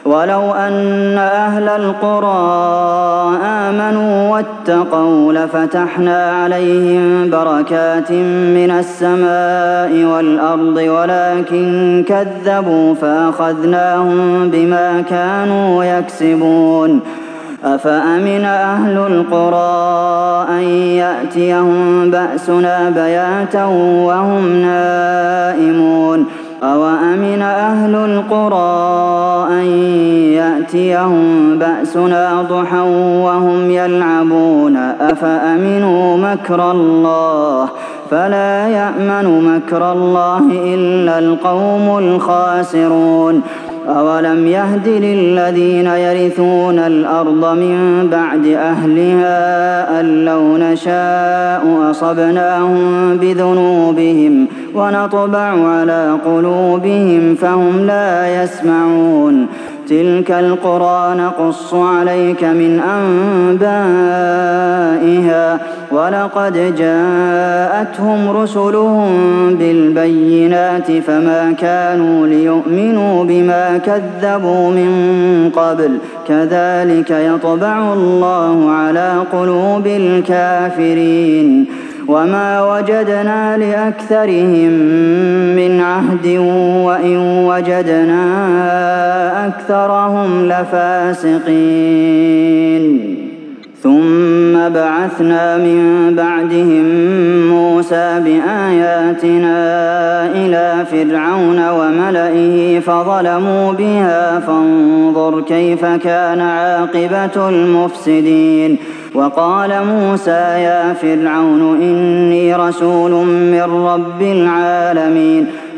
وَلَوْ أَنَّ أَهْلَ الْقُرَىٰ آمَنُوا وَاتَّقَوْا لَفَتَحْنَا عَلَيْهِم بَرَكَاتٍ مِّنَ السَّمَاءِ وَالْأَرْضِ وَلَٰكِن كَذَّبُوا فَأَخَذْنَاهُم بِمَا كَانُوا يَكْسِبُونَ أَفَأَمِنَ أَهْلُ الْقُرَىٰ أَن يَأْتِيَهُم بَأْسُنَا بَيَاتًا وَهُمْ نَائِمُونَ أَوَأَمِنَ أَهْلُ الْقُرَىٰ أَن يَأْتِيَهُم بَأْسُنَا ضُحًى وَهُمْ يَلْعَبُونَ أَفَأَمِنُوا مَكْرَ اللَّهِ ۚ فَلَا يَأْمَنُ مَكْرَ اللَّهِ إِلَّا الْقَوْمُ الْخَاسِرُونَ أَوَلَمْ يَهْدِ لِلَّذِينَ يَرِثُونَ الْأَرْضَ مِن بَعْدِ أَهْلِهَا أَن لَّوْ نَشَاءُ أَصَبْنَاهُم بِذُنُوبِهِمْ وَنَطْبَعُ عَلَىٰ قُلُوبِهِمْ فَهُمْ لَا يَسْمَعُونَ تِلْكَ الْقُرَىٰ نَقُصُّ عَلَيْكَ مِنْ أَنبَائِهَا ۚ وَلَقَدْ جَاءَتْهُمْ رُسُلُهُم بِالْبَيِّنَاتِ فَمَا كَانُوا لِيُؤْمِنُوا بِمَا كَذَّبُوا مِن قَبْلُ ۚ كَذَٰلِكَ يَطْبَعُ اللَّهُ عَلَىٰ قُلُوبِ الْكَافِرِينَ وَمَا وَجَدْنَا لِأَكْثَرِهِم مِّنْ عَهْدٍ وَإِن وَجَدْنَا أَكْثَرَهُمْ لَفَاسِقِينَ ثُمَّ بَعَثْنَا مِن بَعْدِهِم مُّوسَىٰ بِآيَاتِنَا إِلَىٰ فِرْعَوْنَ وَمَلَئِهِ فَظَلَمُوا بِهَا فَانظُرْ كَيْفَ كَانَ عَاقِبَةُ الْمُفْسِدِينَ وَقَالَ مُوسَىٰ يَا فِرْعَوْنُ إِنِّي رَسُولٌ مِّن رَّبِّ الْعَالَمِينَ